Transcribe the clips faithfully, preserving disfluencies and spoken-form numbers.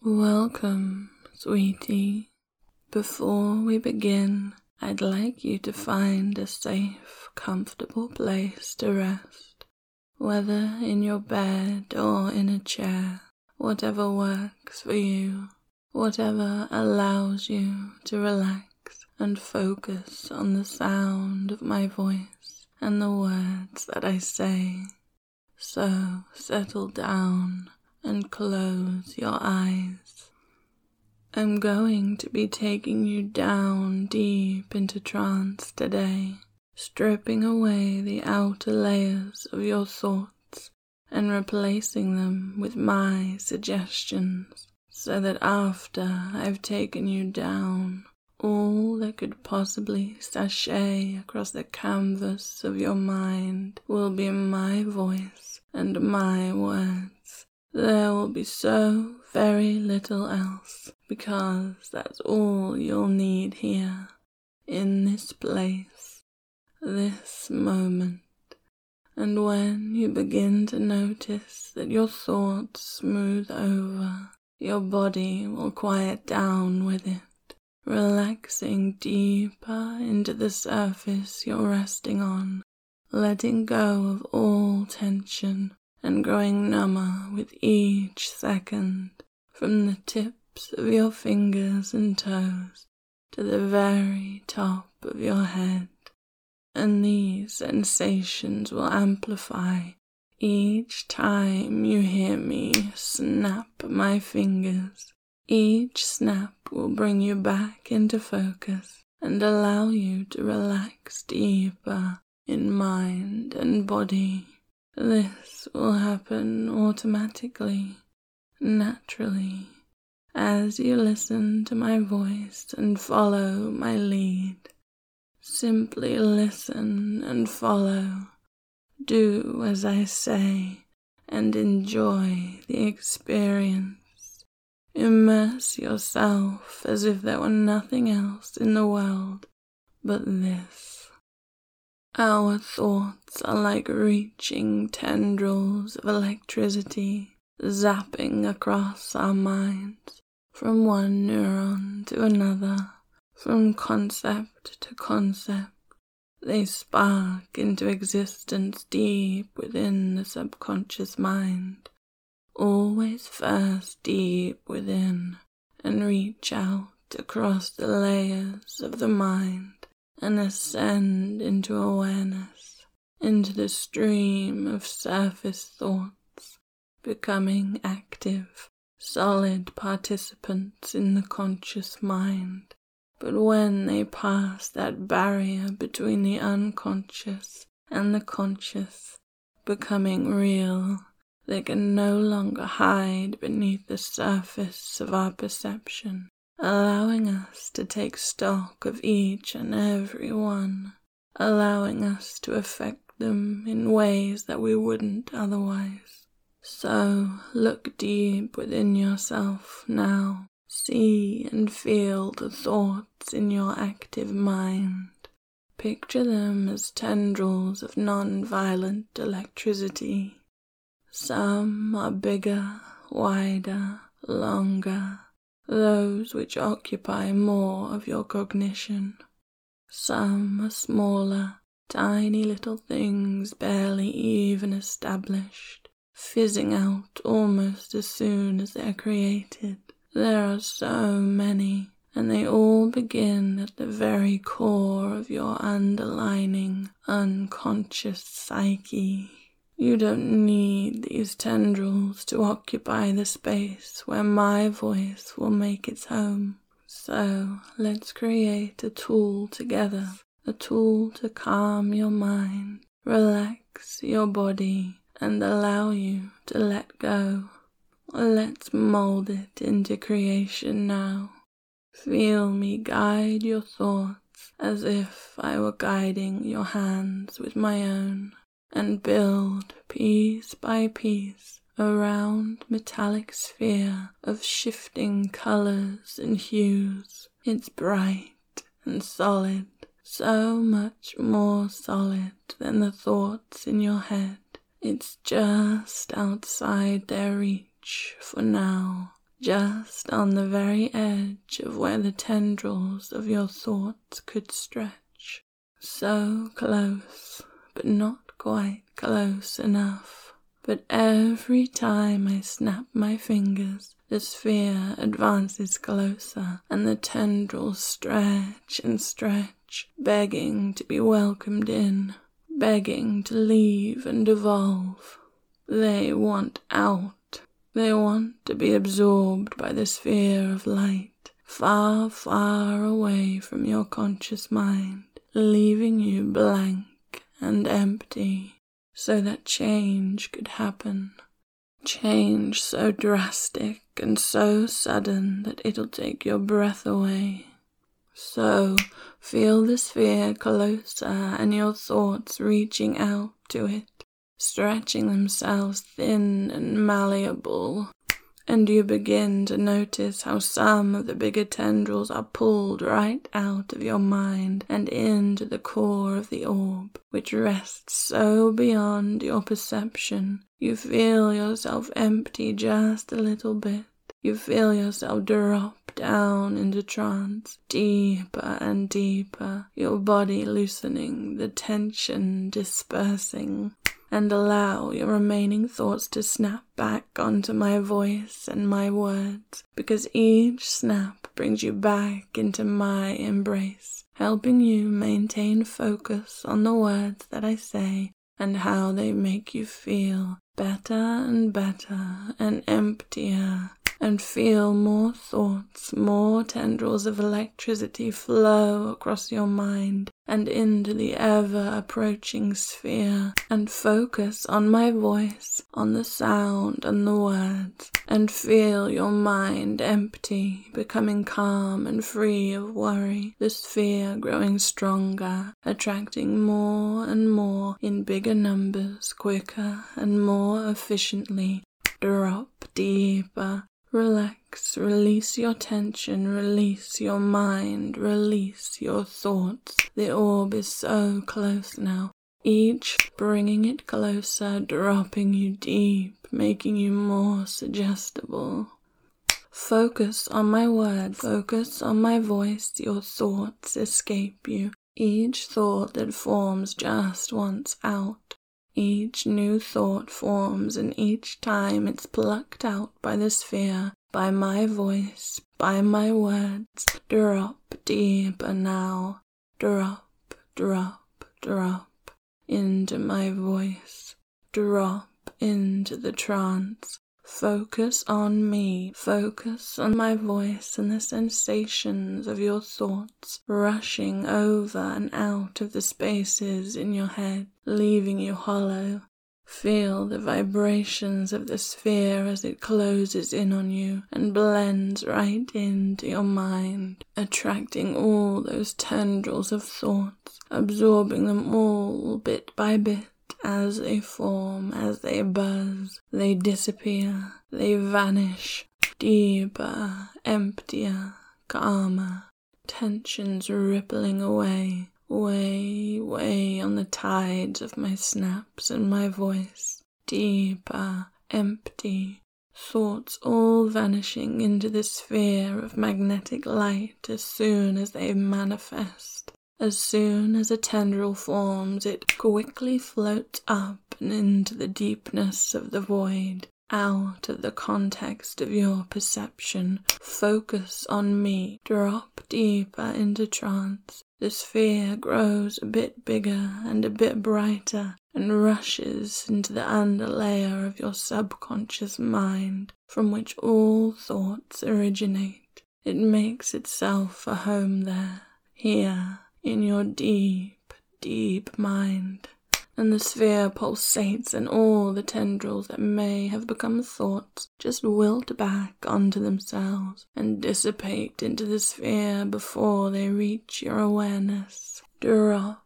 Welcome, sweetie. Before we begin, I'd like you to find a safe, comfortable place to rest, whether in your bed or in a chair, whatever works for you, whatever allows you to relax and focus on the sound of my voice and the words that I say. So settle down and close your eyes. I'm going to be taking you down deep into trance today, stripping away the outer layers of your thoughts and replacing them with my suggestions, so that after I've taken you down, all that could possibly sashay across the canvas of your mind will be my voice and my words. There will be so very little else, because that's all you'll need here, in this place, this moment. And when you begin to notice that your thoughts smooth over, your body will quiet down with it, relaxing deeper into the surface you're resting on, letting go of all tension and growing number with each second, from the tips of your fingers and toes to the very top of your head. And these sensations will amplify each time you hear me snap my fingers. Each snap will bring you back into focus and allow you to relax deeper in mind and body. This will happen automatically, naturally, as you listen to my voice and follow my lead. Simply listen and follow. Do as I say and enjoy the experience. Immerse yourself as if there were nothing else in the world but this. Our thoughts are like reaching tendrils of electricity, zapping across our minds, from one neuron to another, from concept to concept. They spark into existence deep within the subconscious mind, always first deep within, and reach out across the layers of the mind and ascend into awareness, into the stream of surface thoughts, becoming active, solid participants in the conscious mind. But when they pass that barrier between the unconscious and the conscious, becoming real, they can no longer hide beneath the surface of our perception, allowing us to take stock of each and every one, allowing us to affect them in ways that we wouldn't otherwise. So look deep within yourself now. See and feel the thoughts in your active mind. Picture them as tendrils of non-violent electricity. Some are bigger, wider, longer, those which occupy more of your cognition. Some are smaller, tiny little things barely even established, fizzing out almost as soon as they're created. There are so many, and they all begin at the very core of your underlining, unconscious psyche. You don't need these tendrils to occupy the space where my voice will make its home. So let's create a tool together, a tool to calm your mind, relax your body, and allow you to let go. Let's mold it into creation now. Feel me guide your thoughts as if I were guiding your hands with my own, and build piece by piece a round metallic sphere of shifting colors and hues. It's bright and solid, so much more solid than the thoughts in your head. It's just outside their reach for now, just on the very edge of where the tendrils of your thoughts could stretch. So close, but not quite close enough. But every time I snap my fingers, the sphere advances closer, and the tendrils stretch and stretch, begging to be welcomed in, begging to leave and evolve. They want out. They want to be absorbed by the sphere of light, far, far away from your conscious mind, leaving you blank and empty, so that change could happen. Change so drastic and so sudden that it'll take your breath away. So, feel the sphere closer and your thoughts reaching out to it, stretching themselves thin and malleable, and you begin to notice how some of the bigger tendrils are pulled right out of your mind and into the core of the orb, which rests so beyond your perception. You feel yourself empty just a little bit. You feel yourself drop down into trance, deeper and deeper, your body loosening, the tension dispersing, and allow your remaining thoughts to snap back onto my voice and my words, because each snap brings you back into my embrace, helping you maintain focus on the words that I say and how they make you feel better and better and emptier, and feel more thoughts, more tendrils of electricity flow across your mind and into the ever-approaching sphere, and focus on my voice, on the sound and the words, and feel your mind empty, becoming calm and free of worry, the sphere growing stronger, attracting more and more in bigger numbers, quicker and more efficiently. Drop deeper. Relax, release your tension, release your mind, release your thoughts. The orb is so close now, each bringing it closer, dropping you deep, making you more suggestible. Focus on my word, focus on my voice, your thoughts escape you. Each thought that forms just wants out. Each new thought forms, and each time it's plucked out by the sphere, by my voice, by my words. Drop deeper now. Drop, drop, drop into my voice. Drop into the trance. Focus on me, focus on my voice and the sensations of your thoughts rushing over and out of the spaces in your head, leaving you hollow. Feel the vibrations of the sphere as it closes in on you and blends right into your mind, attracting all those tendrils of thoughts, absorbing them all bit by bit. As they form, as they buzz, they disappear, they vanish, deeper, emptier, calmer, tensions rippling away, way, way on the tides of my snaps and my voice, deeper, empty, thoughts all vanishing into the sphere of magnetic light as soon as they manifest. As soon as a tendril forms, it quickly floats up and into the deepness of the void, out of the context of your perception. Focus on me. Drop deeper into trance. The sphere grows a bit bigger and a bit brighter and rushes into the underlayer of your subconscious mind, from which all thoughts originate. It makes itself a home there, here, in your deep, deep mind, and the sphere pulsates, and all the tendrils that may have become thoughts just wilt back onto themselves and dissipate into the sphere before they reach your awareness. Drop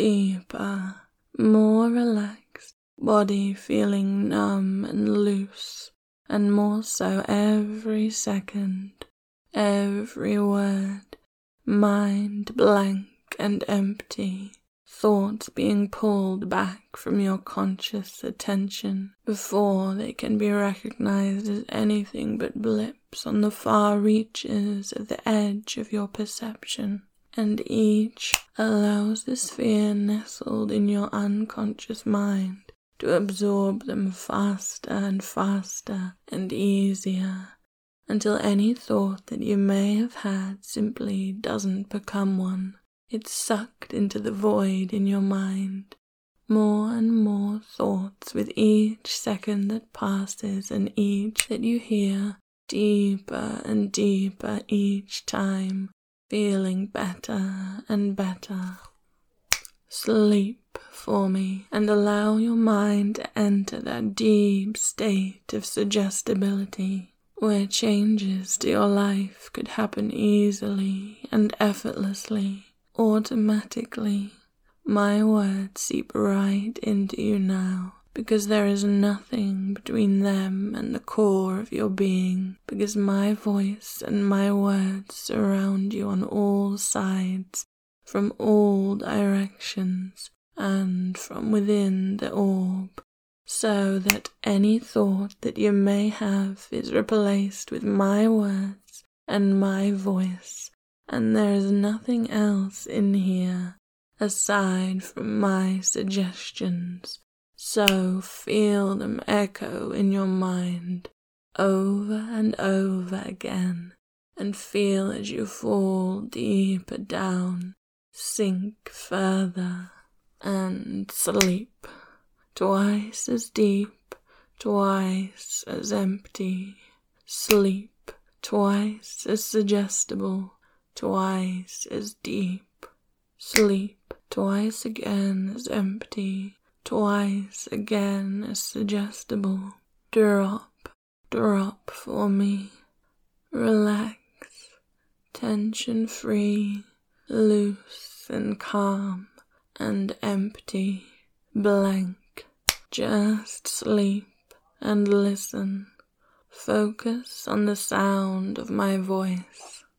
deeper, more relaxed, body feeling numb and loose, and more so every second, every word, mind blank and empty, thoughts being pulled back from your conscious attention before they can be recognized as anything but blips on the far reaches of the edge of your perception, and each allows the sphere nestled in your unconscious mind to absorb them faster and faster and easier, until any thought that you may have had simply doesn't become one. It's sucked into the void in your mind. More and more thoughts with each second that passes, and each that you hear deeper and deeper each time, feeling better and better. Sleep for me and allow your mind to enter that deep state of suggestibility where changes to your life could happen easily and effortlessly. Automatically, my words seep right into you now, because there is nothing between them and the core of your being, because my voice and my words surround you on all sides, from all directions, and from within the orb, so that any thought that you may have is replaced with my words and my voice, and there is nothing else in here aside from my suggestions. So feel them echo in your mind over and over again, and feel as you fall deeper down, sink further, and sleep, twice as deep, twice as empty. Sleep, twice as suggestible, twice as deep. Sleep, twice again as empty, twice again as suggestible. Drop, drop for me. Relax, tension-free, loose and calm and empty, blank. Just sleep and listen. Focus on the sound of my voice.